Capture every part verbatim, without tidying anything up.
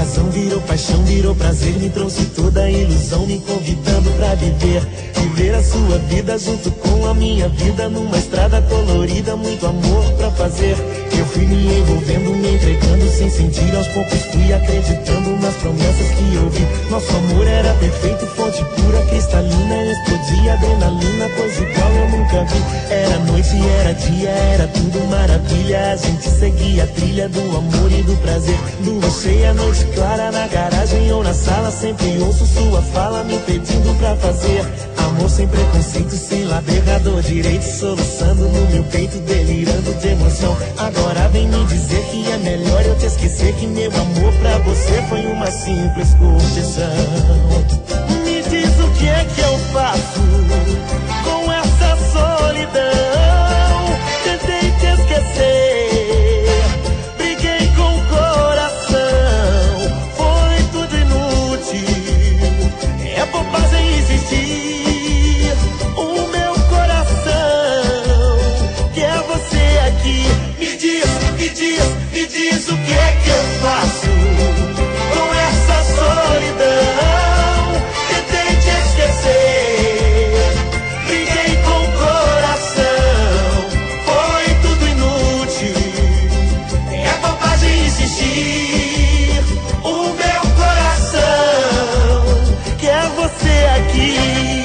razão, virou paixão, virou prazer, me trouxe toda a ilusão, me convidando pra viver. Viver a sua vida junto com a minha vida, numa estrada colorida, muito amor pra fazer. Eu fui me envolvendo, me entregando sem sentir, aos poucos fui acreditando nas promessas que eu vi. Nosso amor era perfeito, fonte pura, cristalina, explodia adrenalina, coisa igual eu nunca vi. Era noite, era dia, era tudo maravilha, a gente seguia a trilha do amor e do prazer. Lua cheia, noite clara, na garagem ou na sala, sempre ouço sua fala me pedindo pra fazer. Amor sem preconceito, sem lado errado ou direito, soluçando no meu peito, delirando de emoção. Agora vem me dizer que é melhor eu te esquecer, que meu amor pra você foi uma simples curtição. Me diz o que é que eu faço com essa solidão. Tentei te esquecer, briguei com o coração, foi tudo inútil, é bobagem existir. O meu coração quer você aqui. Me diz, me diz, me diz o que é que eu faço com essa solidão. Tentei te esquecer, briguei com o coração, foi tudo inútil, é bobagem insistir. O meu coração quer você aqui.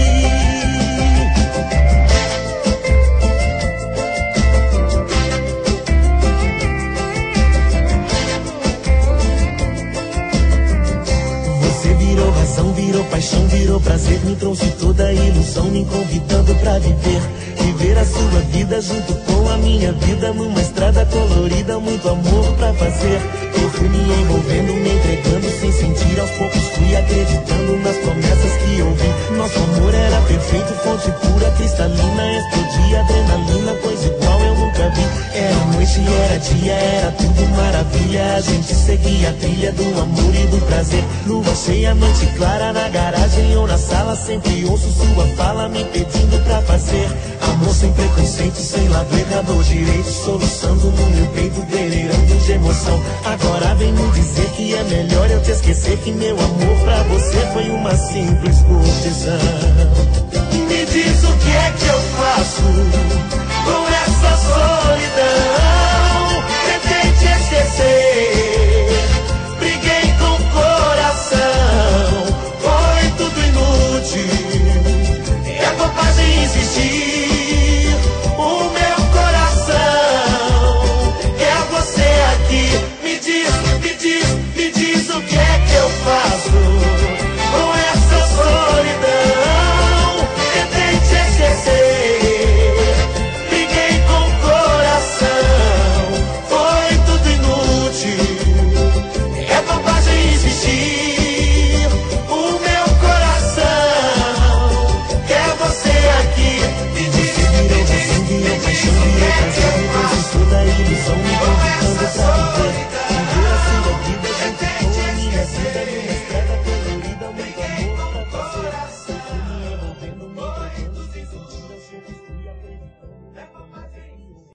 Virou razão, virou paixão, virou prazer, me trouxe toda a ilusão, me convidando pra viver. Viver a sua vida junto com a minha vida, numa estrada colorida, muito amor pra fazer. Eu fui me envolvendo, me entregando sem sentir, aos poucos fui acreditando nas promessas que ouvi. Nosso amor era perfeito, fonte pura, cristalina, explodia adrenalina, coisa igual eu nunca vi. Era noite, era dia, era tudo maravilha, a gente seguia a trilha do amor e do prazer. Lua cheia, noite clara, na garagem ou na sala, sempre ouço sua fala me pedindo pra fazer. Amor sem preconceito, sem lado errado ou direito, soluçando no meu peito, delirando de emoção. Agora vem me dizer que é melhor eu te esquecer, que meu amor pra você foi uma simples curtição. Me diz o que é que eu faço